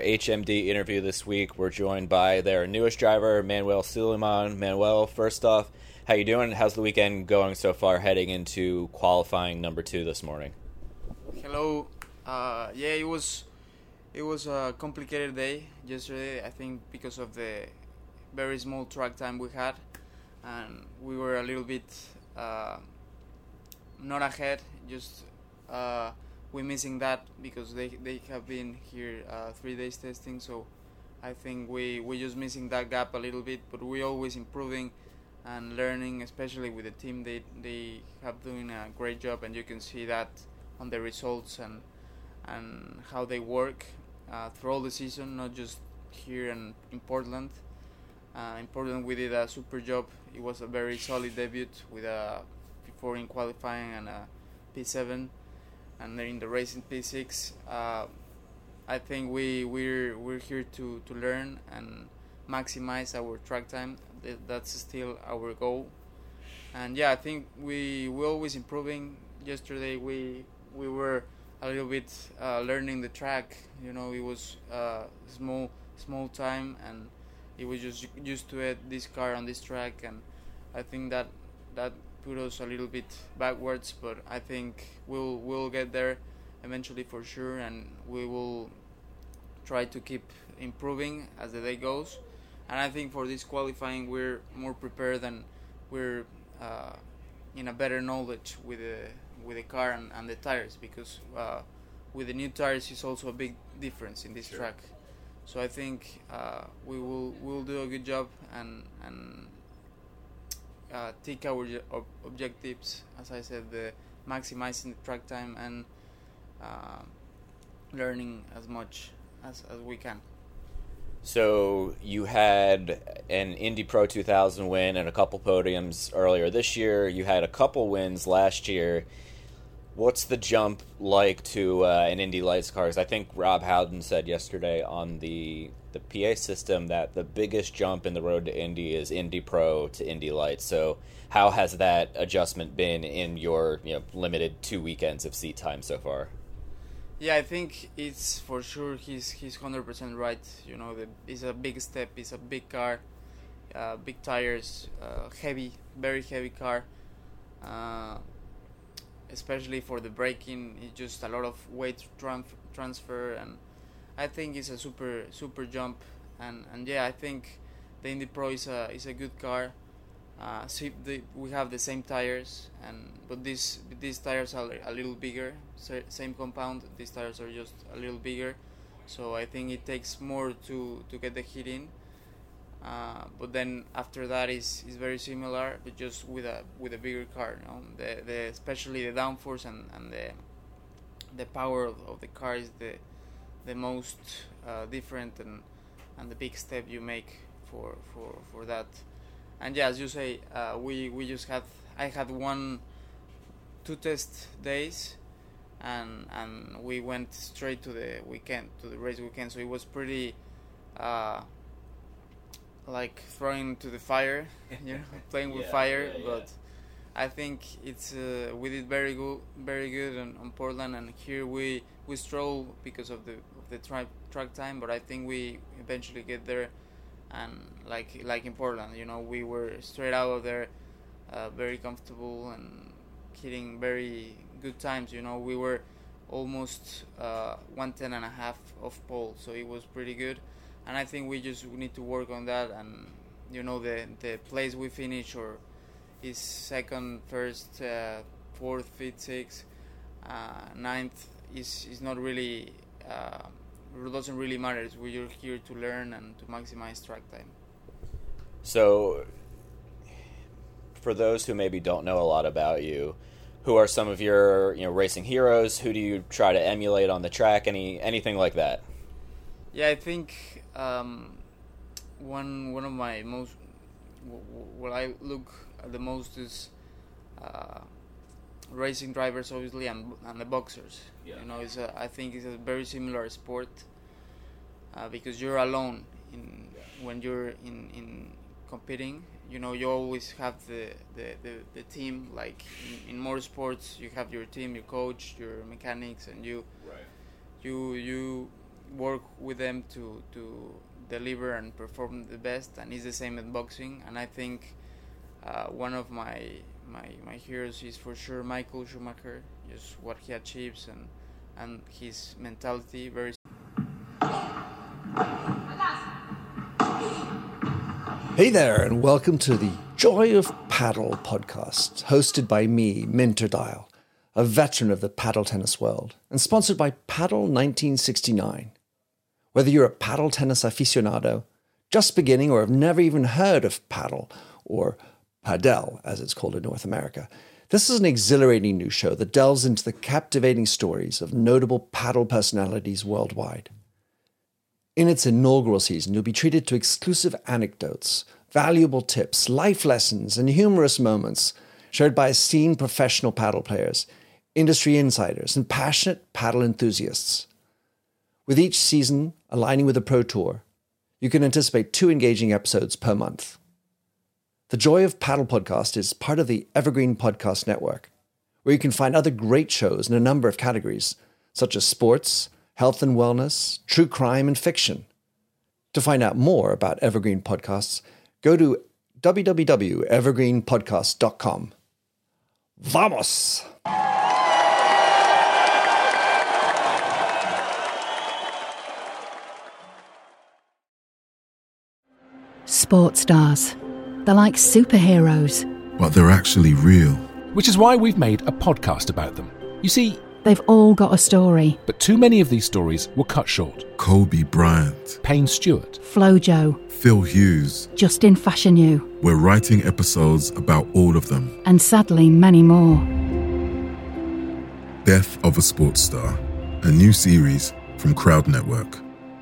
HMD interview this week. We're joined by their newest driver, Manuel Suleiman. Manuel, first off, how you doing? How's the weekend going so far heading into qualifying number 2 this morning? Hello. It was a complicated day yesterday, I think, because of the very small track time we had, and we were a little bit not ahead, just we're missing that because they have been here 3 days testing, so I think we're just missing that gap a little bit, but we're always improving and learning, especially with the team. They have doing a great job, and you can see that on the results and how they work throughout the season, not just here in Portland. In Portland we did a super job. It was a very solid debut with a P4 in qualifying and a P7, and then in the race in P6. I think we're here to learn and maximize our track time. That's still our goal. And yeah, I think we're always improving. Yesterday we were a little bit learning the track. You know, it was small time, and it was just used to it, this car on this track, and I think that put us a little bit backwards, but I think we'll get there eventually for sure, and we will try to keep improving as the day goes. And I think for this qualifying we're more prepared, and we're in a better knowledge with the car and the tires, because with the new tires is also a big difference in this track. So I think we'll do a good job and take our objectives, as I said, the maximizing the track time and learning as much as we can. So you had an Indy Pro 2000 win and a couple podiums earlier this year. You had a couple wins last year. What's the jump like to an Indy Lights car? Because I think Rob Howden said yesterday on the PA system that the biggest jump in the road to Indy is Indy Pro to Indy Lights. So how has that adjustment been in your limited 2 weekends of seat time so far? Yeah, I think it's for sure he's 100% right. You know, it's a big step. It's a big car, big tires, heavy, very heavy car. Especially for the braking, it's just a lot of weight transfer, and I think it's a super jump. And yeah, I think the Indy Pro is a good car. We have the same tires, but these tires are a little bigger. Same compound, these tires are just a little bigger, so I think it takes more to get the hit in. But then after that is very similar, but just with a bigger car. You know? The especially the downforce and the power of the car is the most different, and the big step you make for that. And yeah, as you say, I had 2 test days, and we went straight to the race weekend. So it was pretty like throwing to the fire, playing with fire. But I think it's we did very good on Portland, and here we stroll because of the track time. But I think we eventually get there. And like in Portland, we were straight out of there, very comfortable and hitting very good times. We were almost 1:10.5 off pole, so it was pretty good. And I think we need to work on that. And the place we finish or is second, first, fourth, fifth, sixth, ninth is not really. Doesn't really matter. We're here to learn and to maximize track time. So, for those who maybe don't know a lot about you, who are some of your racing heroes? Who do you try to emulate on the track? Anything like that? Yeah, I think one of my most what I look at the most is racing drivers, obviously, and the boxers. Yeah. I think it's a very similar sport because you're alone when you're in competing. You always have the team. Like in motorsports, you have your team, your coach, your mechanics, and you work with them to deliver and perform the best, and it's the same in boxing. And I think one of my heroes is for sure Michael Schumacher, just what he achieves and his mentality. Very. Hey there, and welcome to the Joy of Paddle podcast, hosted by me, Minter Dial, a veteran of the paddle tennis world, and sponsored by Paddle 1969. Whether you're a paddle tennis aficionado, just beginning, or have never even heard of paddle, or padel, as it's called in North America, this is an exhilarating new show that delves into the captivating stories of notable paddle personalities worldwide. In its inaugural season, you'll be treated to exclusive anecdotes, valuable tips, life lessons, and humorous moments shared by esteemed professional paddle players, industry insiders, and passionate paddle enthusiasts. With each season aligning with the Pro Tour, you can anticipate 2 engaging episodes per month. The Joy of Paddle podcast is part of the Evergreen Podcast Network, where you can find other great shows in a number of categories, such as sports, health and wellness, true crime, and fiction. To find out more about Evergreen Podcasts, go to www.evergreenpodcast.com. Vamos! Sports stars. They're like superheroes. But they're actually real. Which is why we've made a podcast about them. You see, They've all got a story. but too many of these stories were cut short. Kobe Bryant, Payne Stewart, Flojo, Phil Hughes. Justin Fashanu, We're writing episodes about all of them. and sadly many more. Death of a Sports Star, a new series from Crowd Network.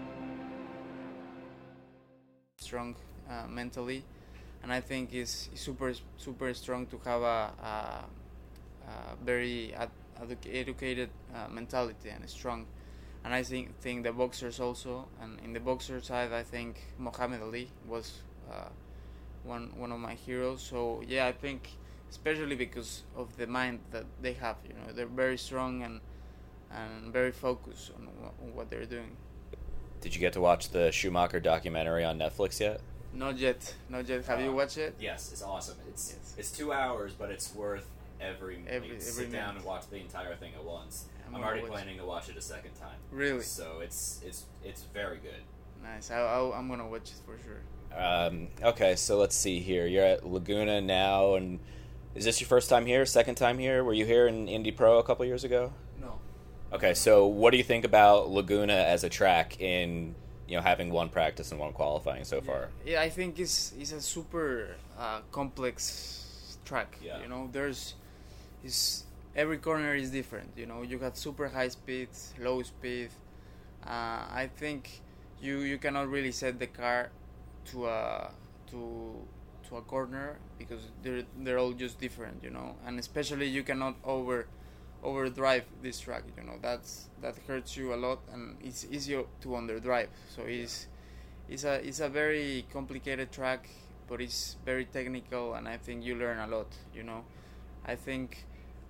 Strong mentally, and I think is super strong to have a very educated mentality and strong. And I think the boxers also, and in the boxer side I think Muhammad Ali was one of my heroes. So yeah, I think especially because of the mind that they have, they're very strong and very focused on what they're doing. Did you get to watch the Schumacher documentary on Netflix yet? Not yet. Have you watched it? Yes, it's awesome. It's 2 hours, but it's worth every sit down minute. and watch the entire thing at once. I'm gonna already watch planning to watch it a second time. Really? So it's very good. Nice. I'm gonna watch it for sure. Okay, so let's see here. You're at Laguna now, and is this your first time here? Second time here? Were you here in Indy Pro a couple years ago? No. Okay, so what do you think about Laguna as a track in having one practice and one qualifying so far? Yeah, I think it's a super complex track. Yeah. Every corner is different. You got super high speed, low speed. I think you cannot really set the car to a corner because they're all just different. And especially you cannot overdrive this track. That hurts you a lot, and it's easier to underdrive. So it's a very complicated track, but it's very technical, and I think you learn a lot. I think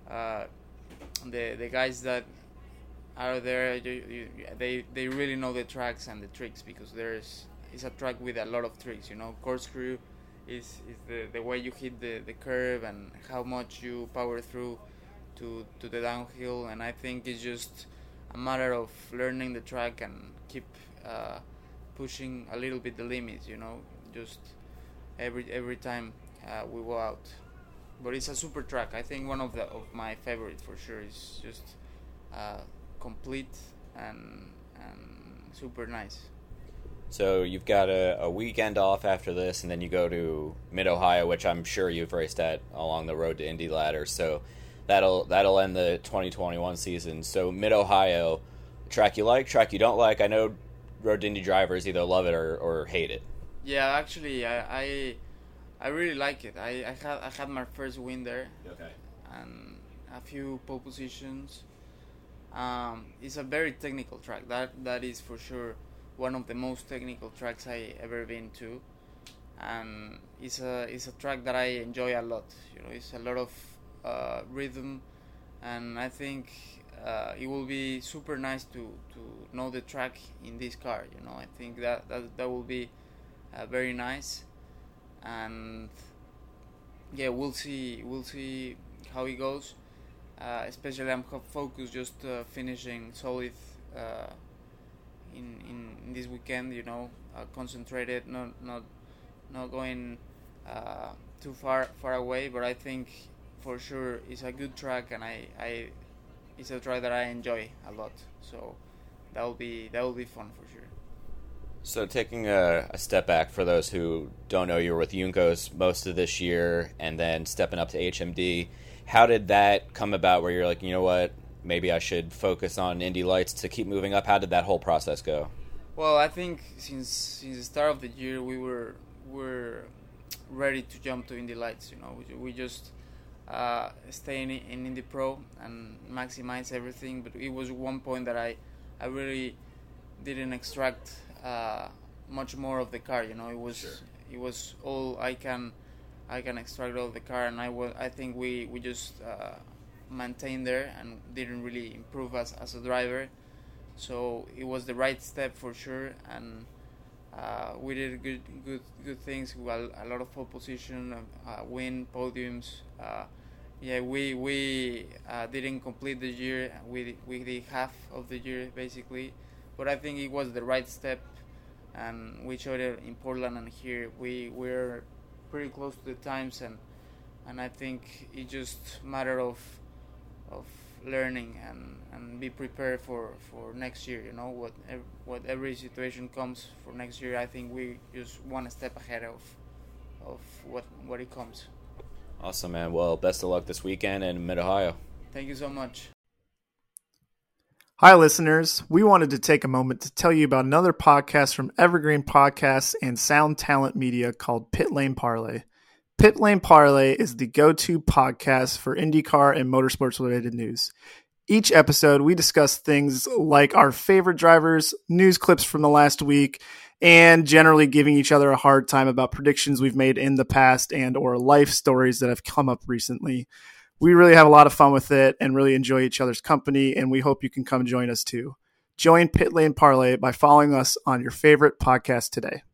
the guys that are there, they really know the tracks and the tricks, because it's a track with a lot of tricks. Corkscrew is the way you hit the curve and how much you power through to the downhill, and I think it's just a matter of learning the track and keep pushing a little bit the limits, just every time we go out. But it's a super track. I think one of my favorites for sure. Is just complete and super nice. So you've got a weekend off after this, and then you go to Mid-Ohio, which I'm sure you've raced at along the road to Indy ladder. So that'll end the 2021 season. So Mid-Ohio, track you like, track you don't like. I know road to Indy drivers either love it or hate it. Yeah, actually, I really like it. I had my first win there. Okay. And a few pole positions. It's a very technical track. That is for sure one of the most technical tracks I ever been to, and it's a track that I enjoy a lot. It's a lot of rhythm, and I think it will be super nice to know the track in this car. I think that will be very nice, and yeah, we'll see how it goes. Especially I'm focused just finishing solid in this weekend. Concentrated, not going too far away. But I think for sure it's a good track, and it's a track that I enjoy a lot. So that will be fun for sure. So taking a step back, for those who don't know, you were with Juncos most of this year and then stepping up to HMD. How did that come about where you're like, you know what, maybe I should focus on Indy Lights to keep moving up? How did that whole process go? Well, I think since the start of the year we were ready to jump to Indy Lights. We just stay in Indy Pro and maximize everything. But it was one point that I really didn't extract much more of the car. It was all I can extract out of the car, and I think we just maintained there and didn't really improve as a driver. So it was the right step for sure, and we did good things. Well, a lot of pole position, win, podiums. We didn't complete the year. We did half of the year basically, but I think it was the right step, and we showed it in Portland, and here we're pretty close to the times, and I think it's just matter of learning and be prepared for next year. Whatever situation comes for next year, I think we just one step ahead of what it comes. Awesome, man. Well, best of luck this weekend in Mid-Ohio. Thank you so much. Hi, listeners. We wanted to take a moment to tell you about another podcast from Evergreen Podcasts and Sound Talent Media called Pit Lane Parlay. Pit Lane Parlay is the go-to podcast for IndyCar and motorsports-related news. Each episode, we discuss things like our favorite drivers, news clips from the last week, and generally giving each other a hard time about predictions we've made in the past and or life stories that have come up recently. We really have a lot of fun with it and really enjoy each other's company, and we hope you can come join us too. Join Pit Lane Parlay by following us on your favorite podcast today.